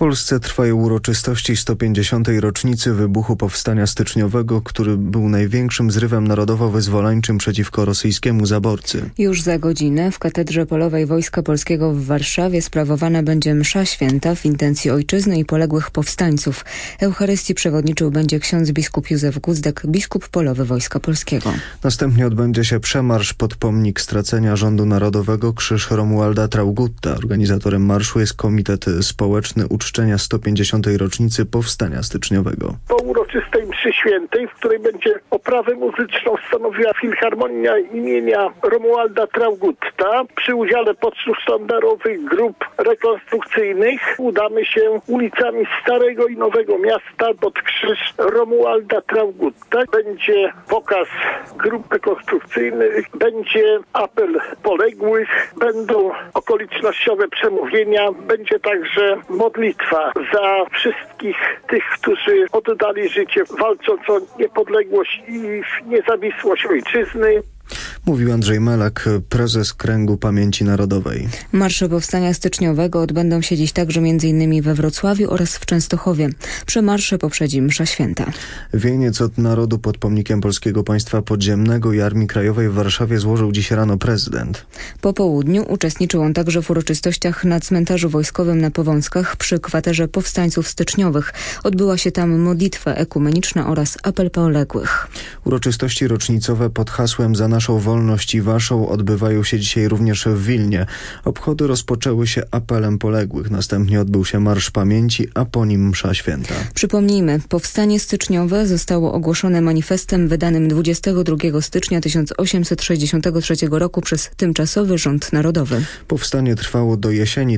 Polsce trwają uroczystości 150. rocznicy wybuchu Powstania Styczniowego, który był największym zrywem narodowo-wyzwoleńczym przeciwko rosyjskiemu zaborcy. Już za godzinę w Katedrze Polowej Wojska Polskiego w Warszawie sprawowana będzie msza święta w intencji ojczyzny i poległych powstańców. Eucharystii przewodniczył będzie ksiądz biskup Józef Guzdek, biskup polowy Wojska Polskiego. Następnie odbędzie się przemarsz pod pomnik stracenia rządu narodowego Krzyż Romualda Traugutta. Organizatorem marszu jest Komitet Społeczny uczczenia 150. rocznicy Powstania Styczniowego. Po uroczystej mszy świętej, w której będzie oprawę muzyczną stanowiła Filharmonia imienia Romualda Traugutta, przy udziale pocztów sztandarowych, grup rekonstrukcyjnych, udamy się ulicami Starego i Nowego Miasta pod krzyż Romualda Traugutta. Będzie pokaz grup rekonstrukcyjnych, będzie apel poległych, będą okolicznościowe przemówienia, będzie także modlitwa za wszystkich tych, którzy oddali życie walcząc o niepodległość i niezawisłość ojczyzny. Mówił Andrzej Melak, prezes Kręgu Pamięci Narodowej. Marsze Powstania Styczniowego odbędą się dziś także m.in. we Wrocławiu oraz w Częstochowie. Przemarsze poprzedzi msza święta. Wieniec od narodu pod pomnikiem Polskiego Państwa Podziemnego i Armii Krajowej w Warszawie złożył dziś rano prezydent. Po południu uczestniczył on także w uroczystościach na cmentarzu wojskowym na Powązkach przy kwaterze powstańców styczniowych. Odbyła się tam modlitwa ekumeniczna oraz apel poległych. Uroczystości rocznicowe pod hasłem Za naszą wolność i waszą odbywają się dzisiaj również w Wilnie. Obchody rozpoczęły się apelem poległych. Następnie odbył się Marsz Pamięci, a po nim msza święta. Przypomnijmy, Powstanie Styczniowe zostało ogłoszone manifestem wydanym 22 stycznia 1863 roku przez tymczasowy rząd narodowy. Powstanie trwało do jesieni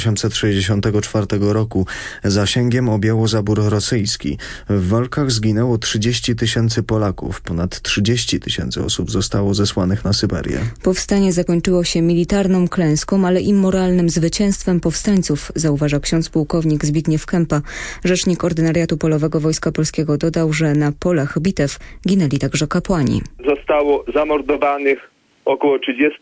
1864 roku. Zasięgiem objęło zabór rosyjski. W walkach zginęło 30 000 Polaków. Ponad 30 000 osób zostało zesłanych na Syberię. Powstanie zakończyło się militarną klęską, ale i moralnym zwycięstwem powstańców, zauważa ksiądz pułkownik Zbigniew Kępa. Rzecznik Ordynariatu Polowego Wojska Polskiego dodał, że na polach bitew ginęli także kapłani. Zostało zamordowanych około 30,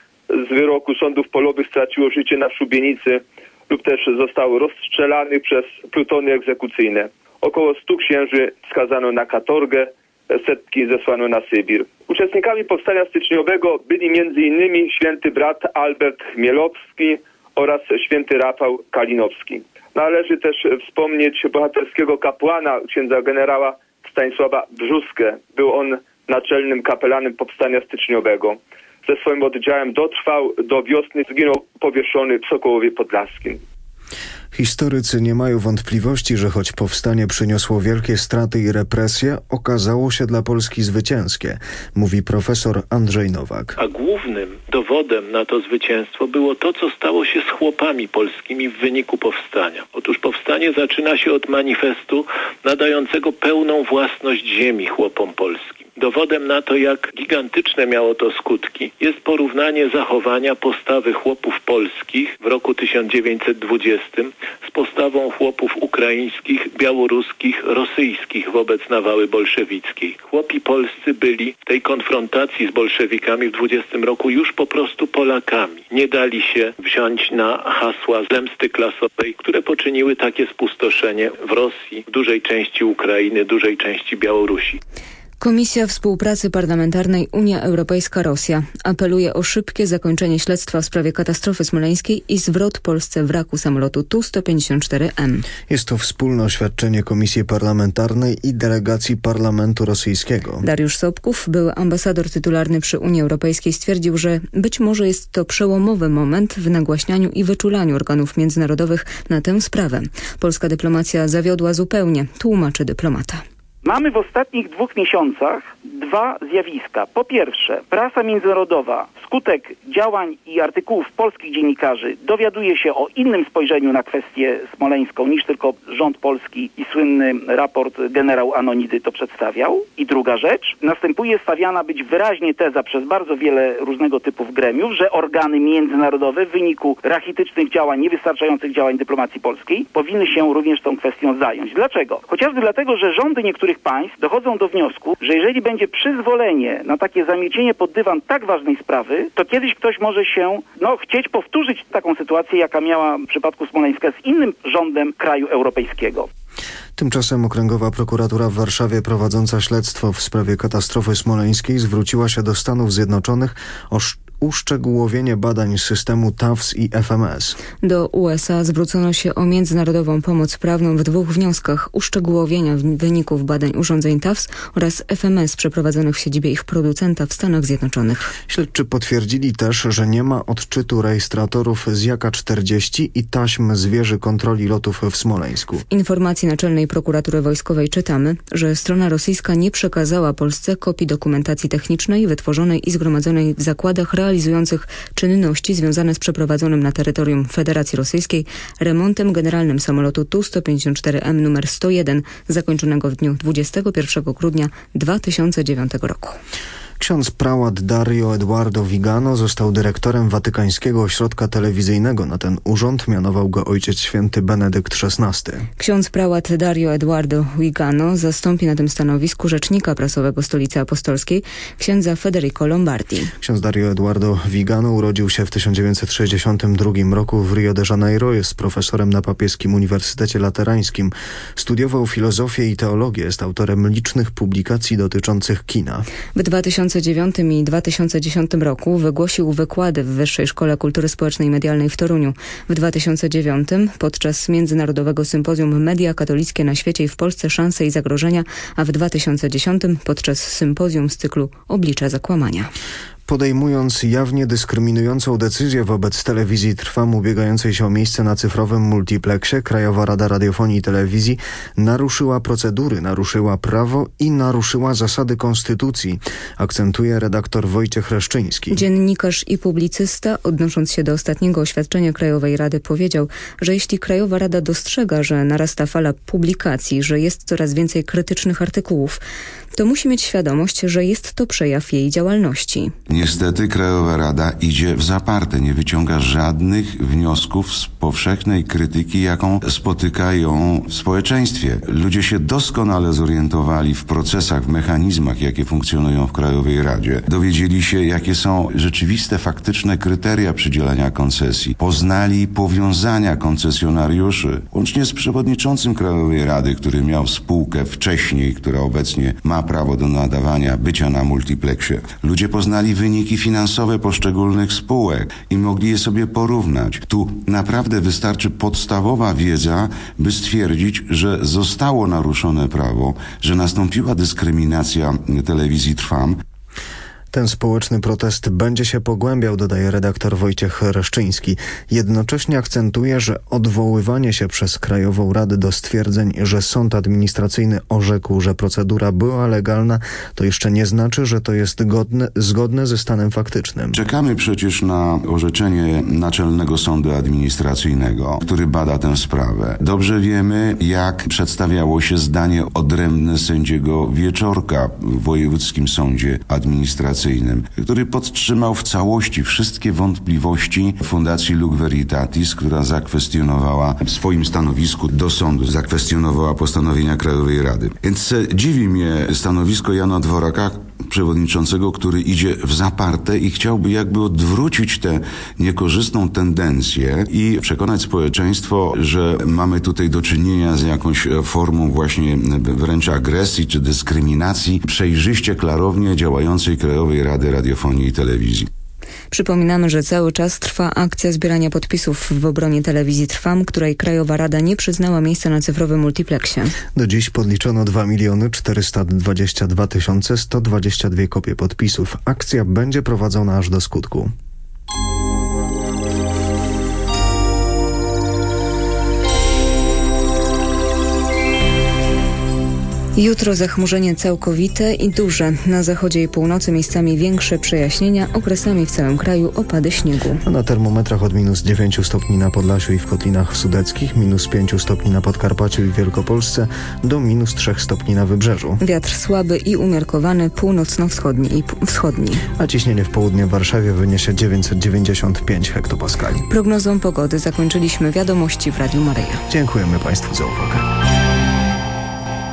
z wyroku sądów polowych straciło życie na szubienicy lub też zostało rozstrzelanych przez plutony egzekucyjne. Około 100 księży skazano na katorgę, setki zesłano na Sybir. Uczestnikami Powstania Styczniowego byli m.in. święty brat Albert Chmielowski oraz święty Rafał Kalinowski. Należy też wspomnieć bohaterskiego kapłana, księdza generała Stanisława Brzuskę. Był on naczelnym kapelanem Powstania Styczniowego. Ze swoim oddziałem dotrwał do wiosny, zginął powieszony w Sokołowie Podlaskim. Historycy nie mają wątpliwości, że choć powstanie przyniosło wielkie straty i represje, okazało się dla Polski zwycięskie, mówi profesor Andrzej Nowak. A głównym dowodem na to zwycięstwo było to, co stało się z chłopami polskimi w wyniku powstania. Otóż powstanie zaczyna się od manifestu nadającego pełną własność ziemi chłopom polskim. Dowodem na to, jak gigantyczne miało to skutki, jest porównanie zachowania postawy chłopów polskich w roku 1920 z postawą chłopów ukraińskich, białoruskich, rosyjskich wobec nawały bolszewickiej. Chłopi polscy byli w tej konfrontacji z bolszewikami w 20 roku już po prostu Polakami. Nie dali się wziąć na hasła zemsty klasowej, które poczyniły takie spustoszenie w Rosji, w dużej części Ukrainy, dużej części Białorusi. Komisja Współpracy Parlamentarnej Unia Europejska-Rosja apeluje o szybkie zakończenie śledztwa w sprawie katastrofy smoleńskiej i zwrot Polsce wraku samolotu Tu-154M. Jest to wspólne oświadczenie Komisji Parlamentarnej i delegacji Parlamentu Rosyjskiego. Dariusz Sobków, były ambasador tytularny przy Unii Europejskiej, stwierdził, że być może jest to przełomowy moment w nagłaśnianiu i wyczulaniu organów międzynarodowych na tę sprawę. Polska dyplomacja zawiodła zupełnie, tłumaczy dyplomata. Mamy w ostatnich 2 miesiącach 2 zjawiska. Po pierwsze, prasa międzynarodowa wskutek działań i artykułów polskich dziennikarzy dowiaduje się o innym spojrzeniu na kwestię smoleńską niż tylko rząd polski i słynny raport generał Anonidy to przedstawiał. I druga rzecz, następuje stawiana być wyraźnie teza przez bardzo wiele różnego typu gremiów, że organy międzynarodowe w wyniku rachitycznych działań, niewystarczających działań dyplomacji polskiej powinny się również tą kwestią zająć. Dlaczego? Chociażby dlatego, że rządy niektórych państw dochodzą do wniosku, że jeżeli będzie przyzwolenie na takie zamiecienie pod dywan tak ważnej sprawy, wody, to kiedyś ktoś może się chcieć powtórzyć taką sytuację, jaka miała w przypadku Smoleńska z innym rządem kraju europejskiego. Tymczasem Okręgowa Prokuratura w Warszawie prowadząca śledztwo w sprawie katastrofy smoleńskiej zwróciła się do Stanów Zjednoczonych o uszczegółowienie badań systemu TAWS i FMS. Do USA zwrócono się o międzynarodową pomoc prawną w 2 wnioskach: uszczegółowienia wyników badań urządzeń TAWS oraz FMS przeprowadzonych w siedzibie ich producenta w Stanach Zjednoczonych. Śledczy potwierdzili też, że nie ma odczytu rejestratorów z Jak-40 i taśm z wieży kontroli lotów w Smoleńsku. W informacji Naczelnej Prokuratury Wojskowej czytamy, że strona rosyjska nie przekazała Polsce kopii dokumentacji technicznej wytworzonej i zgromadzonej w zakładach realizujących czynności związane z przeprowadzonym na terytorium Federacji Rosyjskiej remontem generalnym samolotu Tu-154M numer 101 zakończonego w dniu 21 grudnia 2009 roku. Ksiądz prałat Dario Eduardo Vigano został dyrektorem Watykańskiego Ośrodka Telewizyjnego. Na ten urząd mianował go Ojciec Święty Benedykt XVI. Ksiądz prałat Dario Eduardo Vigano zastąpi na tym stanowisku rzecznika prasowego Stolicy Apostolskiej, księdza Federico Lombardi. Ksiądz Dario Eduardo Vigano urodził się w 1962 roku w Rio de Janeiro. Jest profesorem na Papieskim Uniwersytecie Laterańskim. Studiował filozofię i teologię. Jest autorem licznych publikacji dotyczących kina. W 2009 i 2010 roku wygłosił wykłady w Wyższej Szkole Kultury Społecznej i Medialnej w Toruniu. W 2009 podczas Międzynarodowego Sympozjum Media Katolickie na świecie i w Polsce: szanse i zagrożenia, a w 2010 podczas sympozjum z cyklu Oblicza zakłamania. Podejmując jawnie dyskryminującą decyzję wobec Telewizji Trwam ubiegającej się o miejsce na cyfrowym multipleksie, Krajowa Rada Radiofonii i Telewizji naruszyła procedury, naruszyła prawo i naruszyła zasady konstytucji, akcentuje redaktor Wojciech Reszczyński. Dziennikarz i publicysta, odnosząc się do ostatniego oświadczenia Krajowej Rady, powiedział, że jeśli Krajowa Rada dostrzega, że narasta fala publikacji, że jest coraz więcej krytycznych artykułów, to musi mieć świadomość, że jest to przejaw jej działalności. Niestety Krajowa Rada idzie w zaparte, nie wyciąga żadnych wniosków z powszechnej krytyki, jaką spotyka ją w społeczeństwie. Ludzie się doskonale zorientowali w procesach, w mechanizmach, jakie funkcjonują w Krajowej Radzie. Dowiedzieli się, jakie są rzeczywiste, faktyczne kryteria przydzielania koncesji. Poznali powiązania koncesjonariuszy, łącznie z przewodniczącym Krajowej Rady, który miał spółkę wcześniej, która obecnie ma prawo do nadawania, bycia na multipleksie. Ludzie poznali wyniki finansowe poszczególnych spółek i mogli je sobie porównać. Tu naprawdę wystarczy podstawowa wiedza, by stwierdzić, że zostało naruszone prawo, że nastąpiła dyskryminacja Telewizji Trwam. Ten społeczny protest będzie się pogłębiał, dodaje redaktor Wojciech Reszczyński. Jednocześnie akcentuje, że odwoływanie się przez Krajową Radę do stwierdzeń, że sąd administracyjny orzekł, że procedura była legalna, to jeszcze nie znaczy, że to jest zgodne ze stanem faktycznym. Czekamy przecież na orzeczenie Naczelnego Sądu Administracyjnego, który bada tę sprawę. Dobrze wiemy, jak przedstawiało się zdanie odrębne sędziego Wieczorka w Wojewódzkim Sądzie Administracyjnym, który podtrzymał w całości wszystkie wątpliwości Fundacji Lux Veritatis, która zakwestionowała w swoim stanowisku do sądu, zakwestionowała postanowienia Krajowej Rady. Więc dziwi mnie stanowisko Jana Dworaka, przewodniczącego, który idzie w zaparte i chciałby jakby odwrócić tę niekorzystną tendencję i przekonać społeczeństwo, że mamy tutaj do czynienia z jakąś formą właśnie wręcz agresji czy dyskryminacji przejrzyście, klarownie działającej Krajowej Rady Radiofonii i Telewizji. Przypominamy, że cały czas trwa akcja zbierania podpisów w obronie Telewizji Trwam, której Krajowa Rada nie przyznała miejsca na cyfrowym multipleksie. Do dziś podliczono 2 422 122 kopie podpisów. Akcja będzie prowadzona aż do skutku. Jutro zachmurzenie całkowite i duże. Na zachodzie i północy miejscami większe przejaśnienia, okresami w całym kraju opady śniegu. A na termometrach od -9 stopni na Podlasiu i w Kotlinach Sudeckich, -5 stopni na Podkarpaciu i w Wielkopolsce, do -3 stopni na Wybrzeżu. Wiatr słaby i umiarkowany, północno-wschodni i wschodni. A ciśnienie w południe w Warszawie wyniesie 995 hektopaskali. Prognozą pogody zakończyliśmy wiadomości w Radiu Maryja. Dziękujemy Państwu za uwagę.